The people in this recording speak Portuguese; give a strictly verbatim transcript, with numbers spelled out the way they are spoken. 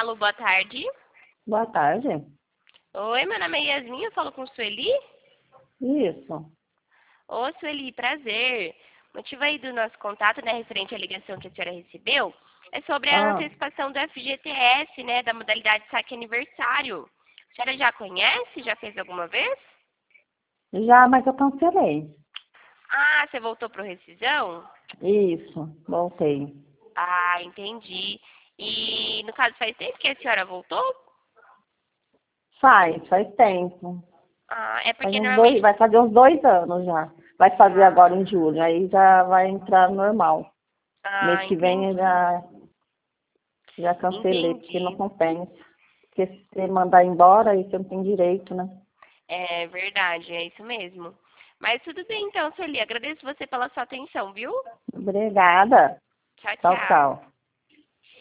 Alô, boa tarde. Boa tarde. Oi, meu nome é Yasmin, eu falo com Sueli. Isso. Ô, Sueli, prazer. O motivo aí do nosso contato, né, referente à ligação que a senhora recebeu, é sobre a Ah, antecipação do F G T S, né, da modalidade saque aniversário. A senhora já conhece? Já fez alguma vez? já, mas eu cancelei. Ah, você voltou para rescisão? Isso, voltei. Ah, entendi. E, no caso, faz tempo que a senhora voltou? Faz, faz tempo. Ah, é Faz porque uns dois, normalmente... vai fazer uns dois anos já. Vai fazer agora Ah, em julho, aí já vai entrar normal. Mês ah, que vem eu entendi. já, já cancelei, porque não Entendi. compensa. Porque se você mandar embora, aí você não tem direito, né? É verdade, é isso mesmo. Mas tudo bem então, Sueli. Agradeço você pela sua atenção, viu? Obrigada. Tchau, Tchau, tchau. tchau.